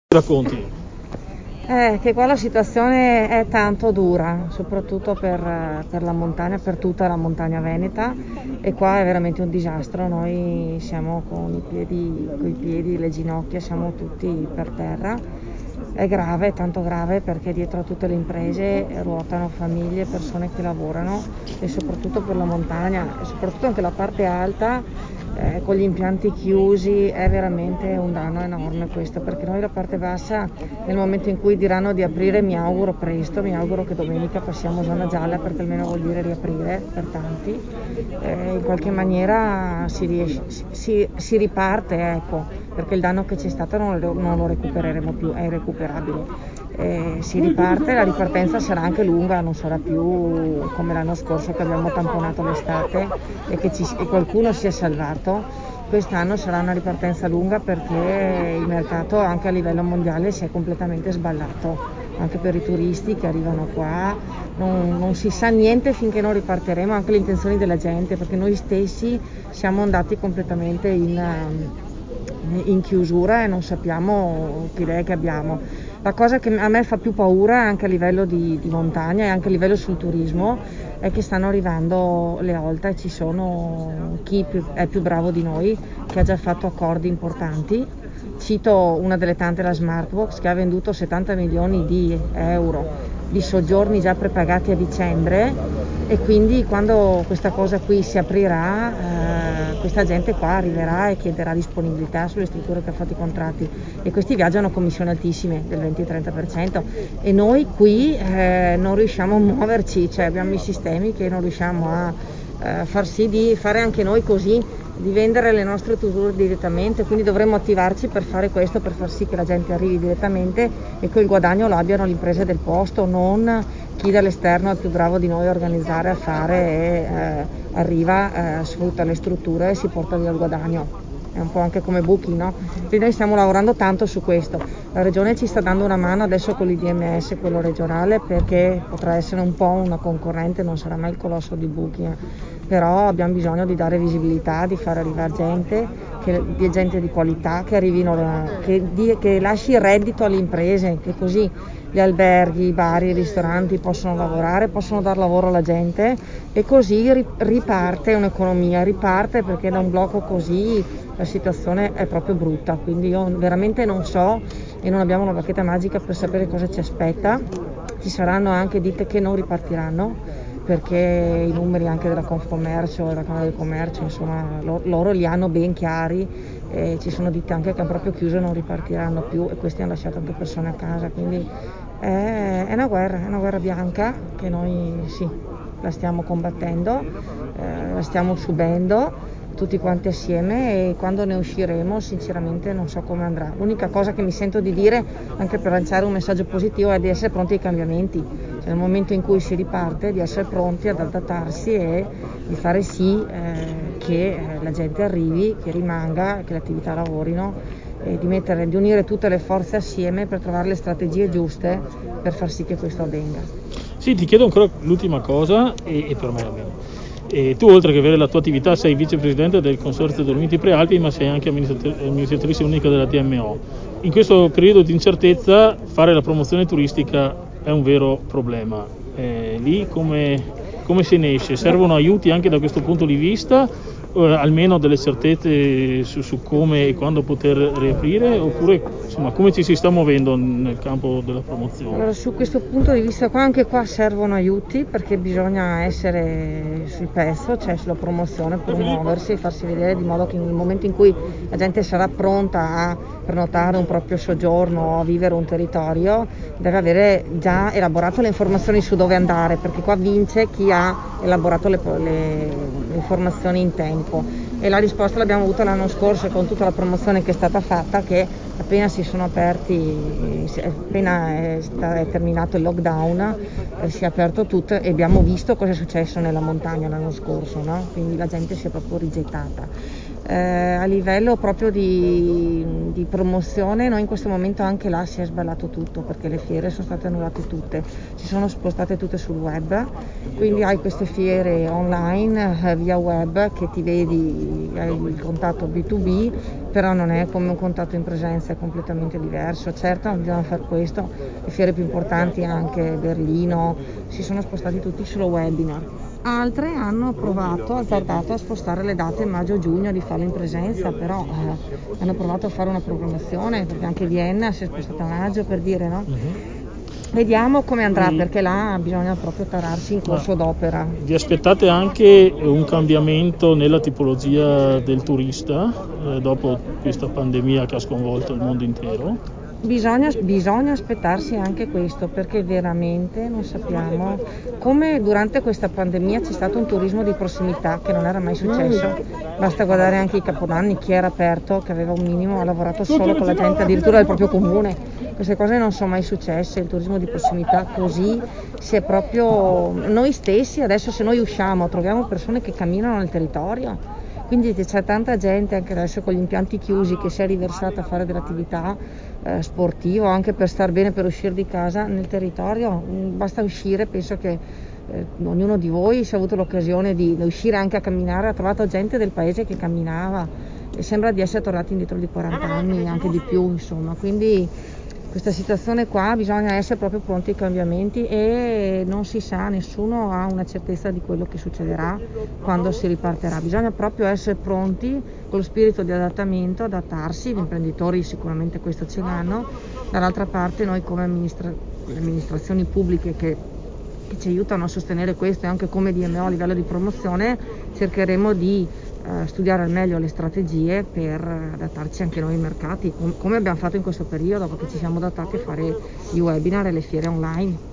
Racconti. Che qua la situazione è tanto dura, soprattutto per la montagna, per tutta la montagna veneta, e qua è veramente un disastro. Noi siamo con i piedi, le ginocchia, siamo tutti per terra. È grave, è tanto grave, perché dietro a tutte le imprese ruotano famiglie, persone che lavorano, e soprattutto per la montagna, e soprattutto anche la parte alta. Con gli impianti chiusi è veramente un danno enorme questo, perché noi la parte bassa, nel momento in cui diranno di aprire, mi auguro presto, mi auguro che domenica passiamo zona gialla, perché almeno vuol dire riaprire per tanti, in qualche maniera si riparte, ecco, perché il danno che c'è stato non lo recupereremo più, è irrecuperabile. Si riparte, la ripartenza sarà anche lunga, non sarà più come l'anno scorso che abbiamo tamponato l'estate e qualcuno si è salvato. Quest'anno sarà una ripartenza lunga, perché il mercato anche a livello mondiale si è completamente sballato, anche per i turisti che arrivano qua. Non si sa niente finché non ripartiremo, anche le intenzioni della gente, perché noi stessi siamo andati completamente in chiusura e non sappiamo che idee che abbiamo. La cosa che a me fa più paura, anche a livello di montagna e anche a livello sul turismo, è che stanno arrivando le OLTA, e ci sono chi è più bravo di noi, che ha già fatto accordi importanti. Cito una delle tante, la Smartbox, che ha venduto 70 milioni di euro di soggiorni già prepagati a dicembre, e quindi quando questa cosa qui si aprirà, questa gente qua arriverà e chiederà disponibilità sulle strutture che ha fatto i contratti, e questi viaggiano a commissioni altissime del 20-30%, e noi qui non riusciamo a muoverci, cioè abbiamo i sistemi che non riusciamo a far sì di fare anche noi così, di vendere le nostre strutture direttamente, quindi dovremmo attivarci per fare questo, per far sì che la gente arrivi direttamente e che il guadagno lo abbiano le imprese del posto, non chi dall'esterno è più bravo di noi a organizzare, a fare, e arriva, sfrutta le strutture e si porta via il guadagno. È un po' anche come Booking, no? Quindi noi stiamo lavorando tanto su questo. La regione ci sta dando una mano adesso con l'IDMS, quello regionale, perché potrà essere un po' una concorrente, non sarà mai il colosso di Booking, però abbiamo bisogno di dare visibilità, di far arrivare gente, gente di qualità, che arrivino, che lasci il reddito alle imprese, che così gli alberghi, i bar, i ristoranti possono lavorare, possono dar lavoro alla gente, e così riparte un'economia, perché da un blocco così la situazione è proprio brutta. Quindi io veramente non so, e non abbiamo una bacchetta magica per sapere cosa ci aspetta. Ci saranno anche ditte che non ripartiranno, perché i numeri anche della Confcommercio e della Camera del Commercio, insomma, loro li hanno ben chiari, e ci sono ditte anche che hanno proprio chiuso e non ripartiranno più, e questi hanno lasciato anche persone a casa. Quindi è una guerra bianca che noi sì, la stiamo combattendo, la stiamo subendo tutti quanti assieme, e quando ne usciremo sinceramente non so come andrà. L'unica cosa che mi sento di dire, anche per lanciare un messaggio positivo, è di essere pronti ai cambiamenti, cioè nel momento in cui si riparte di essere pronti ad adattarsi e di fare sì che la gente arrivi, che rimanga, che le attività lavorino, e di unire tutte le forze assieme per trovare le strategie giuste per far sì che questo avvenga. Sì, ti chiedo ancora l'ultima cosa, e per me almeno. E tu, oltre che avere la tua attività, sei vicepresidente del Consorzio Dolomiti Prealpi, ma sei anche amministratrice unica della DMO. In questo periodo di incertezza fare la promozione turistica è un vero problema. Lì come se ne esce? Servono aiuti anche da questo punto di vista, almeno delle certezze su come e quando poter riaprire, oppure insomma come ci si sta muovendo nel campo della promozione? Allora, su questo punto di vista qua, anche qua servono aiuti, perché bisogna essere sul pezzo, cioè sulla promozione, promuoversi e farsi vedere, di modo che nel momento in cui la gente sarà pronta a prenotare un proprio soggiorno o a vivere un territorio, deve avere già elaborato le informazioni su dove andare, perché qua vince chi ha elaborato le informazioni in tempo. E la risposta l'abbiamo avuta l'anno scorso, con tutta la promozione che è stata fatta, che appena si sono aperti, appena è terminato il lockdown, si è aperto tutto, e abbiamo visto cosa è successo nella montagna l'anno scorso, no? Quindi la gente si è proprio rigettata. A livello proprio di promozione, noi in questo momento anche là si è sballato tutto, perché le fiere sono state annullate tutte, si sono spostate tutte sul web, quindi hai queste fiere online via web che ti vedi, hai il contatto B2B, però non è come un contatto in presenza, è completamente diverso. Certo, bisogna fare questo, le fiere più importanti, anche Berlino, si sono spostati tutti sullo webinar. Altre hanno provato, azzardato a spostare le date maggio-giugno, di farle in presenza, però hanno provato a fare una programmazione, perché anche Vienna si è spostata a maggio, per dire, no? Vediamo come andrà, perché là bisogna proprio tararsi in corso d'opera. Vi aspettate anche un cambiamento nella tipologia del turista dopo questa pandemia che ha sconvolto il mondo intero? Bisogna aspettarsi anche questo, perché veramente non sappiamo come durante questa pandemia c'è stato un turismo di prossimità che non era mai successo. Basta guardare anche i capodanni, chi era aperto, che aveva un minimo, ha lavorato solo con la gente addirittura del proprio comune. Queste cose non sono mai successe, il turismo di prossimità così si è proprio noi stessi. Adesso se noi usciamo troviamo persone che camminano nel territorio, quindi c'è tanta gente anche adesso con gli impianti chiusi che si è riversata a fare dell'attività sportiva, anche per star bene, per uscire di casa nel territorio. Basta uscire, penso che ognuno di voi, se ha avuto l'occasione di uscire anche a camminare, ha trovato gente del paese che camminava e sembra di essere tornati indietro di 40 anni, anche di più, insomma. Quindi questa situazione qua bisogna essere proprio pronti ai cambiamenti, e non si sa, nessuno ha una certezza di quello che succederà quando si ripartirà. Bisogna proprio essere pronti con lo spirito di adattamento, adattarsi. Gli imprenditori sicuramente questo ce l'hanno, dall'altra parte noi come le amministrazioni pubbliche che ci aiutano a sostenere questo, e anche come DMO a livello di promozione cercheremo di studiare al meglio le strategie per adattarci anche noi ai mercati, come abbiamo fatto in questo periodo, perché ci siamo adattati a fare i webinar e le fiere online.